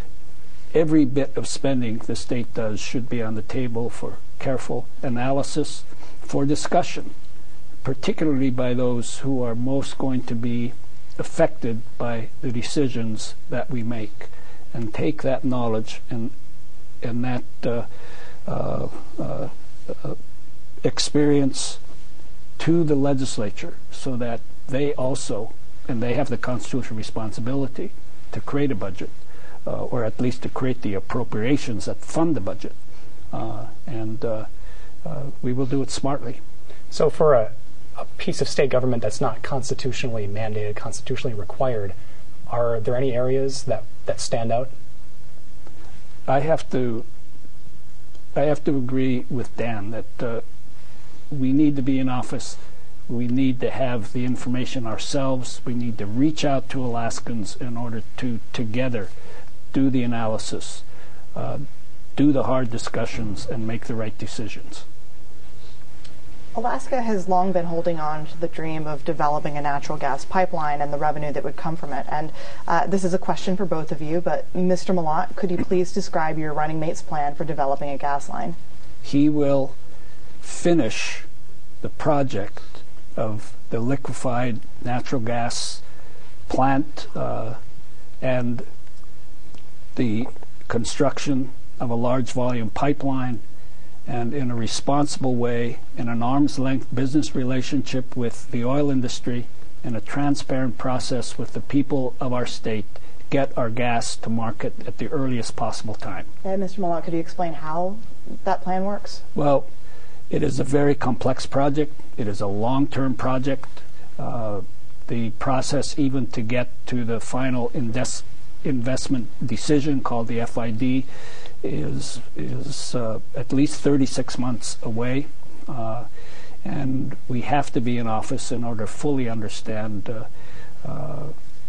every bit of spending the state does should be on the table for careful analysis, for discussion, particularly by those who are most going to be affected by the decisions that we make, and take that knowledge and and that uh, uh, uh, uh, experience to the legislature, so that they also, and they have the constitutional responsibility to create a budget, uh, or at least to create the appropriations that fund the budget, uh, and uh, uh, we will do it smartly. So for a, a piece of state government that's not constitutionally mandated, constitutionally required, are there any areas that, that stand out? I have to I have to agree with Dan that uh, we need to be in office We need to have the information ourselves. We need to reach out to Alaskans in order to together do the analysis, uh, do the hard discussions, and make the right decisions. Alaska has long been holding on to the dream of developing a natural gas pipeline and the revenue that would come from it. And uh, this is a question for both of you, but Mister Malott, could you please describe your running mate's plan for developing a gas line? He will finish the project of the liquefied natural gas plant uh, and the construction of a large volume pipeline, and in a responsible way, in an arm's length business relationship with the oil industry, in a transparent process with the people of our state, get our gas to market at the earliest possible time. And Mister Malott, could you explain how that plan works? Well, it is a very complex project. It is a long-term project. Uh, the process even to get to the final invest investment decision, called the F I D, is is uh, at least thirty-six months away, uh, and we have to be in office in order to fully understand uh, uh,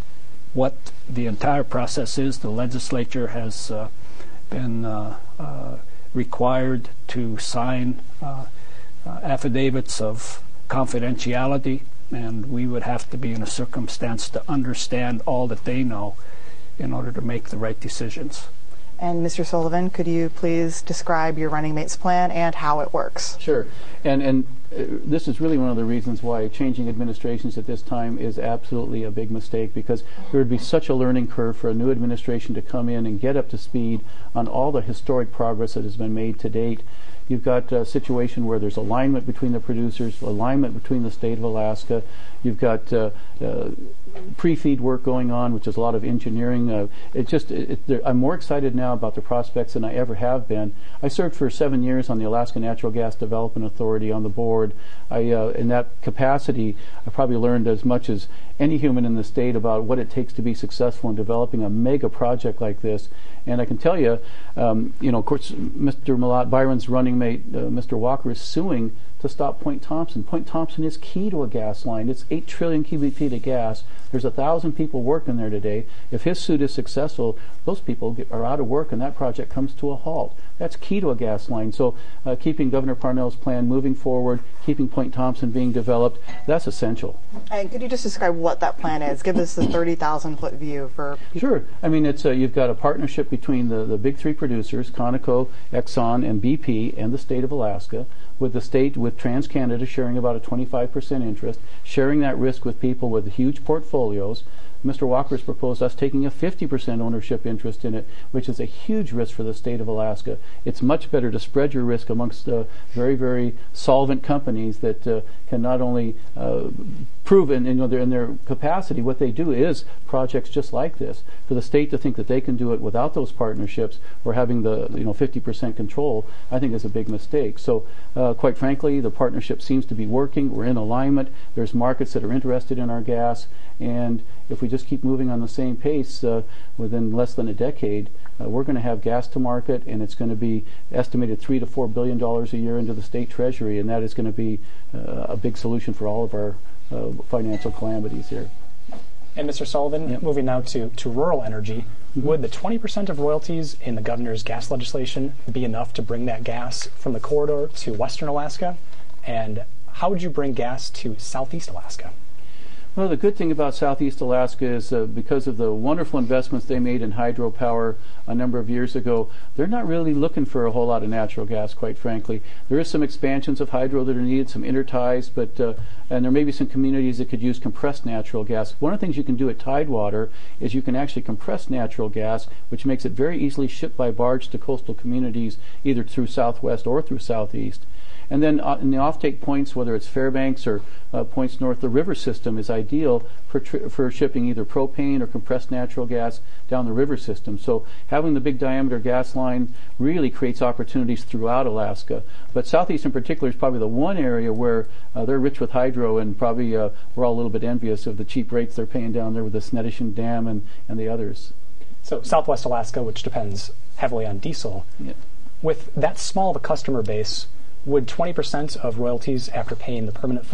what the entire process is. The legislature has uh, been uh, uh, required to sign uh, uh, affidavits of confidentiality, and we would have to be in a circumstance to understand all that they know in order to make the right decisions. And Mister Sullivan, could you please describe your running mate's plan and how it works? Sure. And and uh, this is really one of the reasons why changing administrations at this time is absolutely a big mistake, because there would be such a learning curve for a new administration to come in and get up to speed on all the historic progress that has been made to date. You've got a situation where there's alignment between the producers, alignment between the state of Alaska. You've got uh, uh, pre-feed work going on, which is a lot of engineering. Uh, it just, it, it, I'm more excited now about the prospects than I ever have been. I served for seven years on the Alaska Natural Gas Development Authority on the board. I, uh, in that capacity, I probably learned as much as any human in the state about what it takes to be successful in developing a mega project like this. And I can tell you, um, you know, of course, Mister Malott, Byron's running mate, uh, Mister Walker, is suing to stop Point Thompson. Point Thompson is key to a gas line. It's eight trillion cubic feet of gas. There's a thousand people working there today. If his suit is successful, those people get, are out of work, and that project comes to a halt. That's key to a gas line. So uh, keeping Governor Parnell's plan moving forward, keeping Point Thompson being developed, that's essential. And could you just describe what that plan is? Give us the thirty thousand foot view for people. Sure. I mean, it's uh, you've got a partnership between the, the big three producers, Conoco, Exxon, and B P, and the state of Alaska, with the state, with TransCanada sharing about a twenty-five percent interest, sharing that risk with people with huge portfolios. Mister Walker's proposed us taking a fifty percent ownership interest in it, which is a huge risk for the state of Alaska. It's much better to spread your risk amongst uh, very, very solvent companies that uh, can not only uh, prove in, you know, their, in their capacity what they do is projects just like this. For the state to think that they can do it without those partnerships or having the you know fifty percent control, I think is a big mistake. So uh, quite frankly, the partnership seems to be working. We're in alignment. There's markets that are interested in our gas, and if we just keep moving on the same pace, uh, within less than a decade, uh, we're going to have gas to market, and it's going to be estimated three to four billion dollars a year into the state treasury, and that is going to be uh, a big solution for all of our uh, financial calamities here. And Mister Sullivan, yep. moving now to, to rural energy, mm-hmm. would the twenty percent of royalties in the governor's gas legislation be enough to bring that gas from the corridor to western Alaska? And how would you bring gas to southeast Alaska? Well, the good thing about Southeast Alaska is uh, because of the wonderful investments they made in hydropower a number of years ago, they're not really looking for a whole lot of natural gas, quite frankly. There is some expansions of hydro that are needed, some interties, but uh, and there may be some communities that could use compressed natural gas. One of the things you can do at Tidewater is you can actually compress natural gas, which makes it very easily shipped by barge to coastal communities, either through Southwest or through Southeast. And then uh, in the offtake points, whether it's Fairbanks or uh, points north, the river system is ideal for tr for shipping either propane or compressed natural gas down the river system. So having the big diameter gas line really creates opportunities throughout Alaska. But Southeast in particular is probably the one area where uh, they're rich with hydro, and probably uh, we're all a little bit envious of the cheap rates they're paying down there with the Snettisham Dam and, and the others. So Southwest Alaska, which depends heavily on diesel, yeah. with that small of a customer base, would twenty percent of royalties after paying the permanent fund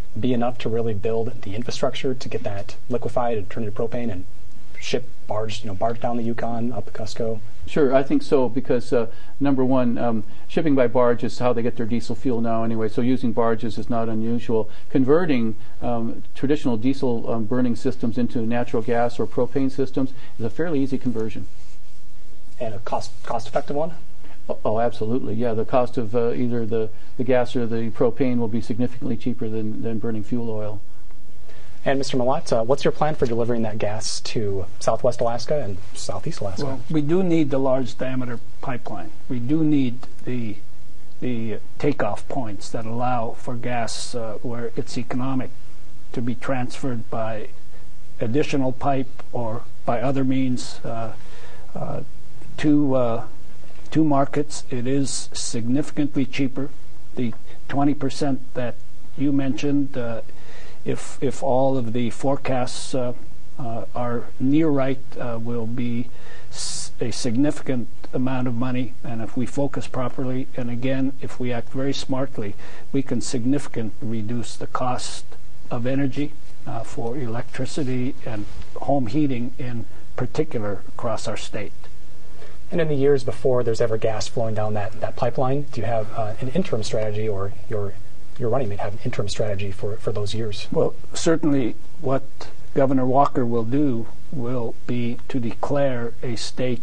be enough to really build the infrastructure to get that liquefied and turned into propane and ship barge, you know, barge down the Yukon up the Cusco? Sure, I think so, because uh, number one, um, shipping by barge is how they get their diesel fuel now anyway, so using barges is not unusual. Converting um, traditional diesel um, burning systems into natural gas or propane systems is a fairly easy conversion. And a cost, cost-effective one? Oh, oh, absolutely, yeah. The cost of uh, either the, the gas or the propane will be significantly cheaper than, than burning fuel oil. And Mister Malott, uh, what's your plan for delivering that gas to Southwest Alaska and Southeast Alaska? Well, we do need the large diameter pipeline. We do need the the takeoff points that allow for gas uh, where it's economic to be transferred by additional pipe or by other means uh, uh, to uh, to markets. It is significantly cheaper. The twenty percent that you mentioned, uh, if if all of the forecasts uh, uh, are near right, uh, will be s- a significant amount of money. And if we focus properly, and again, if we act very smartly, we can significantly reduce the cost of energy uh, for electricity and home heating in particular across our state. And in the years before there's ever gas flowing down that, that pipeline, do you have uh, an interim strategy, or your your running mate have an interim strategy for, for those years? Well, certainly what Governor Walker will do will be to declare a state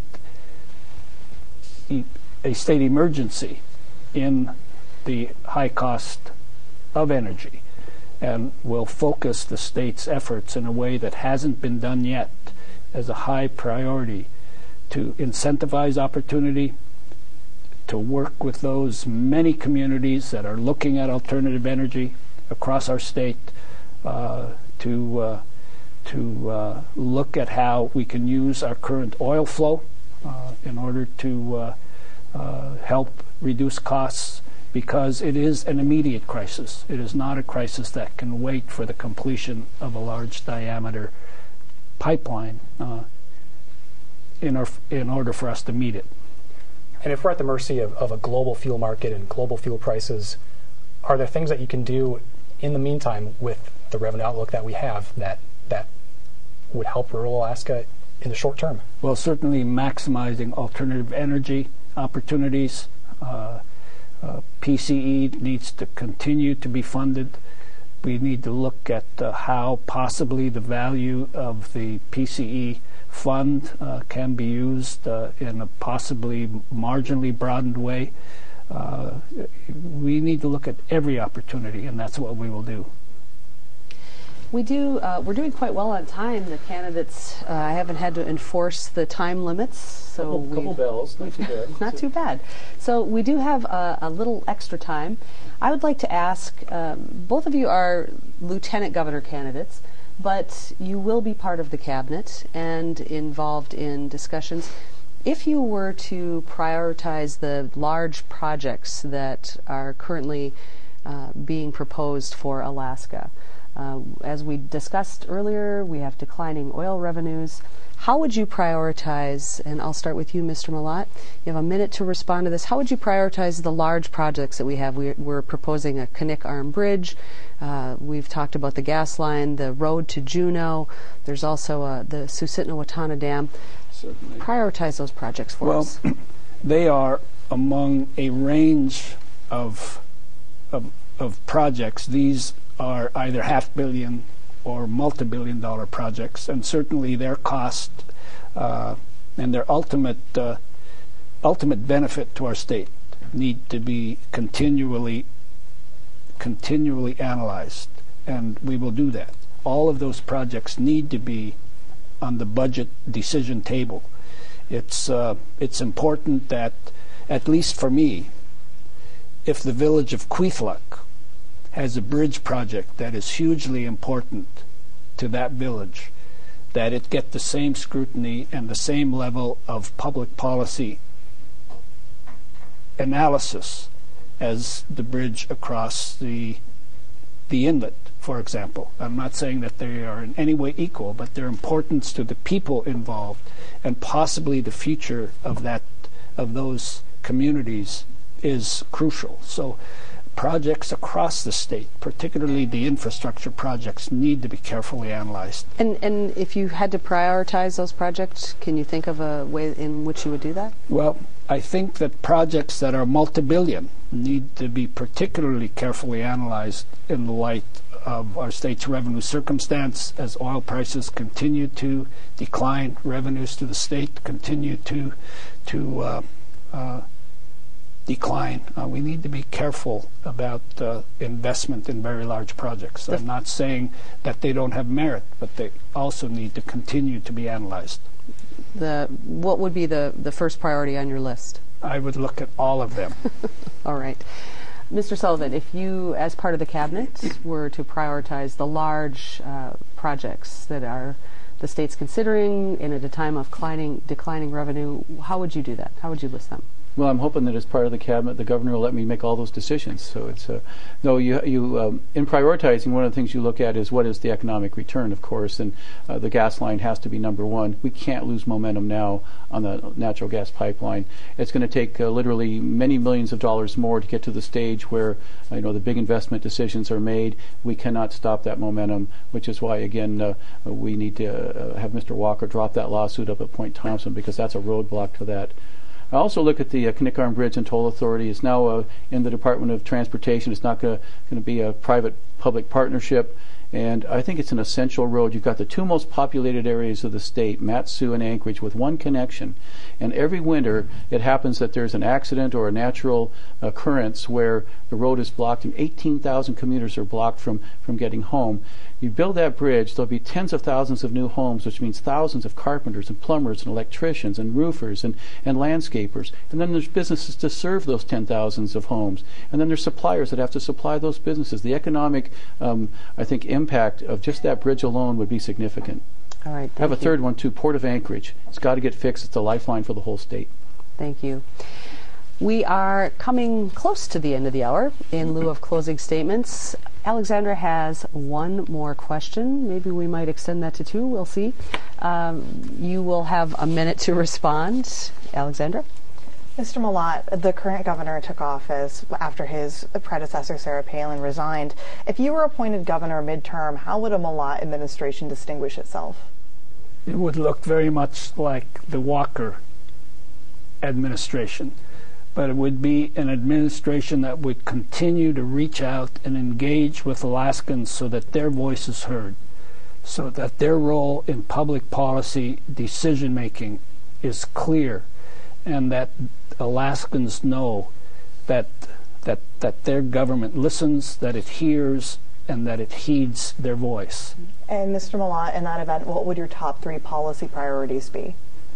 a state emergency in the high cost of energy, and will focus the state's efforts in a way that hasn't been done yet as a high priority to incentivize opportunity, to work with those many communities that are looking at alternative energy across our state, uh, to uh, to uh, look at how we can use our current oil flow uh, in order to uh, uh, help reduce costs, because it is an immediate crisis. It is not a crisis that can wait for the completion of a large diameter pipeline uh, in, our, in order for us to meet it. And if we're at the mercy of, of a global fuel market and global fuel prices, are there things that you can do in the meantime with the revenue outlook that we have that that would help rural Alaska in the short term? Well, certainly maximizing alternative energy opportunities. Uh, uh, P C E needs to continue to be funded. We need to look at uh, how possibly the value of the P C E fund uh, can be used uh, in a possibly marginally broadened way. Uh, we need to look at every opportunity, and that's what we will do. We do. Uh, we're doing quite well on time. The candidates, uh, I haven't had to enforce the time limits, so couple, we couple bells, not too bad. not too bad. So we do have a, a little extra time. I would like to ask, um, both of you are lieutenant governor candidates, but you will be part of the cabinet and involved in discussions. If you were to prioritize the large projects that are currently uh, being proposed for Alaska, uh, as we discussed earlier, we have declining oil revenues. How would you prioritize, and I'll start with you, Mister Malott. You have a minute to respond to this. How would you prioritize the large projects that we have? We, we're proposing a Knik Arm Bridge. Uh, we've talked about the gas line, the road to Juneau. There's also uh, the Susitna-Watana Dam. Certainly. Prioritize those projects for well, us. They are among a range of, of of projects. These are either half billion or multi-billion dollar projects, and certainly their cost uh, and their ultimate uh, ultimate benefit to our state need to be continually continually analyzed, and we will do that. All of those projects need to be on the budget decision table. It's uh, it's important that, at least for me, if the village of Kwethluk has a bridge project that is hugely important to that village, that it get the same scrutiny and the same level of public policy analysis as the bridge across the the inlet, for example. I'm not saying that they are in any way equal, but their importance to the people involved and possibly the future of that of those communities is crucial. So projects across the state, particularly the infrastructure projects, need to be carefully analyzed. And, and if you had to prioritize those projects, can you think of a way in which you would do that? Well, I think that projects that are multi-billion need to be particularly carefully analyzed in the light of our state's revenue circumstance. As oil prices continue to decline, revenues to the state continue to to uh, uh, decline. Uh, we need to be careful about uh, investment in very large projects. I'm not saying that they don't have merit, but they also need to continue to be analyzed. The what would be the the first priority on your list? I would look at all of them. All right. Mister Sullivan, if you, as part of the cabinet, were to prioritize the large uh, projects that are the state's considering in at a time of declining, declining revenue, how would you do that? How would you list them? Well, I'm hoping that as part of the cabinet, the governor will let me make all those decisions. So it's uh, no, you you um, in prioritizing, one of the things you look at is what is the economic return, of course, and uh, the gas line has to be number one. We can't lose momentum now on the natural gas pipeline. It's going to take uh, literally many millions of dollars more to get to the stage where uh, you know the big investment decisions are made. We cannot stop that momentum, which is why again uh, we need to uh, have Mister Walker drop that lawsuit up at Point Thompson, because that's a roadblock to that. I also look at the uh, Knickarn Bridge and Toll Authority. It's now uh, in the Department of Transportation. It's not going to be a private-public partnership, and I think it's an essential road. You've got the two most populated areas of the state, Mat-Su and Anchorage, with one connection. And every winter, it happens that there's an accident or a natural occurrence where the road is blocked, and eighteen thousand commuters are blocked from, from getting home. You build that bridge, there'll be tens of thousands of new homes, which means thousands of carpenters and plumbers and electricians and roofers and, and landscapers. And then there's businesses to serve those ten thousands of homes. And then there's suppliers that have to supply those businesses. The economic, um, I think, impact of just that bridge alone would be significant. All right. I have a you. third one, too, Port of Anchorage. It's got to get fixed. It's a lifeline for the whole state. Thank you. We are coming close to the end of the hour. In lieu of closing statements, Alexandra has one more question. Maybe we might extend that to two. We'll see. Um, you will have a minute to respond. Alexandra? Mister Malott, the current governor took office after his predecessor, Sarah Palin, resigned. If you were appointed governor midterm, how would a Malott administration distinguish itself? It would look very much like the Walker administration, but it would be an administration that would continue to reach out and engage with Alaskans so that their voice is heard, so that their role in public policy decision-making is clear, and that Alaskans know that, that, that their government listens, that it hears, and that it heeds their voice. And Mister Malott, in that event, what would your top three policy priorities be?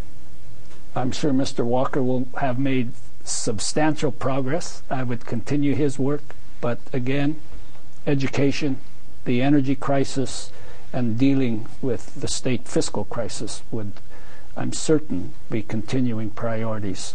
I'm sure Mister Walker will have made substantial progress. I would continue his work, but again, education, the energy crisis, and dealing with the state fiscal crisis would, I'm certain, be continuing priorities.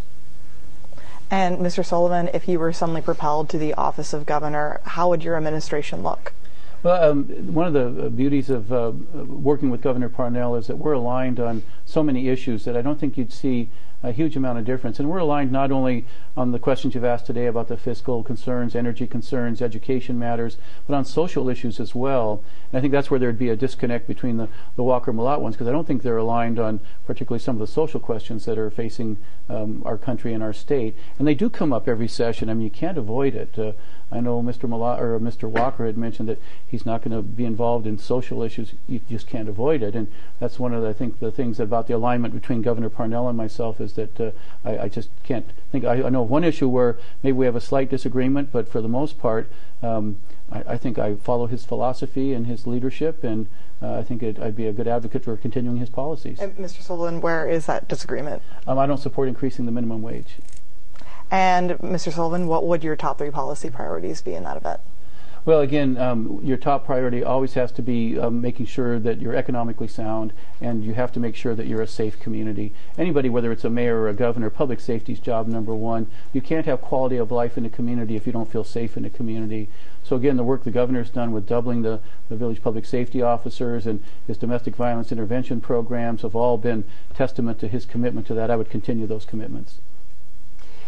And Mister Sullivan, if you were suddenly propelled to the office of governor, how would your administration look? Well, um, one of the beauties of uh, working with Governor Parnell is that we're aligned on so many issues that I don't think you'd see a huge amount of difference. And we're aligned not only on the questions you've asked today about the fiscal concerns, energy concerns, education matters, but on social issues as well. And I think that's where there'd be a disconnect between the, the Walker-Malott ones, because I don't think they're aligned on particularly some of the social questions that are facing um, our country and our state. And they do come up every session. I mean, you can't avoid it. Uh, I know Mister Malott, or Mister Walker had mentioned that he's not going to be involved in social issues. You just can't avoid it. And that's one of the, I think, the things about the alignment between Governor Parnell and myself is that uh, I, I just can't think. I, I know of one issue where maybe we have a slight disagreement, but for the most part, um, I, I think I follow his philosophy and his leadership, and uh, I think it, I'd be a good advocate for continuing his policies. And Mister Sullivan, where is that disagreement? Um, I don't support increasing the minimum wage. And Mister Sullivan, what would your top three policy priorities be in that event? Well, again, um, your top priority always has to be um, making sure that you're economically sound, and you have to make sure that you're a safe community. Anybody, whether it's a mayor or a governor, public safety is job number one. You can't have quality of life in a community if you don't feel safe in a community. So again, the work the governor's done with doubling the, the village public safety officers and his domestic violence intervention programs have all been testament to his commitment to that. I would continue those commitments.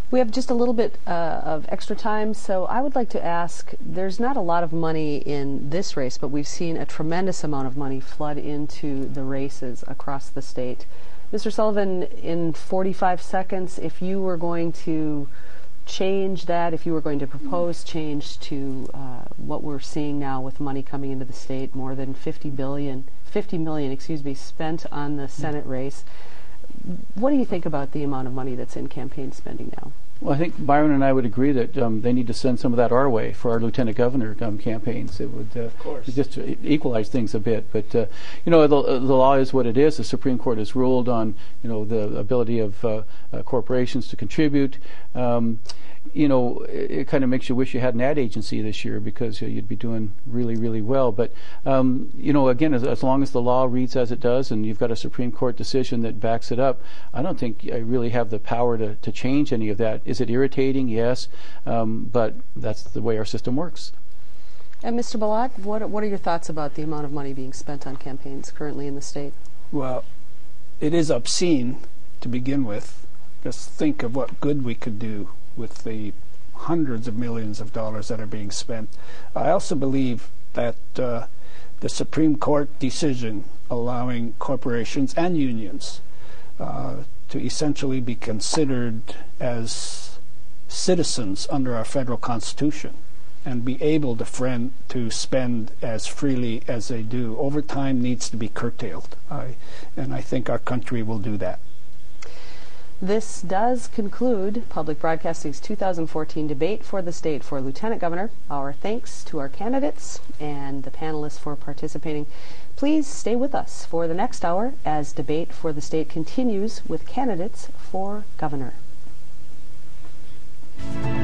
We have just a little bit uh, of extra time, so I would like to ask, there's not a lot of money in this race, but we've seen a tremendous amount of money flood into the races across the state. Mister Sullivan, in forty-five seconds, if you were going to change that, if you were going to propose change to uh, what we're seeing now with money coming into the state, more than fifty billion, fifty million, excuse me, spent on the Senate race, what do you think about the amount of money that's in campaign spending now? Well, I think Byron and I would agree that um, they need to send some of that our way for our lieutenant governor um, campaigns. It would uh, just equalize things a bit. But uh, you know, the, the law is what it is. The Supreme Court has ruled on you know the ability of uh, uh, corporations to contribute. Um, you know, it, it kind of makes you wish you had an ad agency this year because uh, you'd be doing really, really well. But, um, you know, again, as, as long as the law reads as it does and you've got a Supreme Court decision that backs it up, I don't think I really have the power to, to change any of that. Is it irritating? Yes. Um, but that's the way our system works. And Mister Balot, what, what are your thoughts about the amount of money being spent on campaigns currently in the state? Well, it is obscene to begin with. Just think of what good we could do with the hundreds of millions of dollars that are being spent. I also believe that uh, the Supreme Court decision allowing corporations and unions uh, to essentially be considered as citizens under our federal Constitution and be able to, friend, to spend as freely as they do over time needs to be curtailed. I, and I think our country will do that. This does conclude Public Broadcasting's two thousand fourteen debate for the state for Lieutenant Governor. Our thanks to our candidates and the panelists for participating. Please stay with us for the next hour as debate for the state continues with candidates for governor.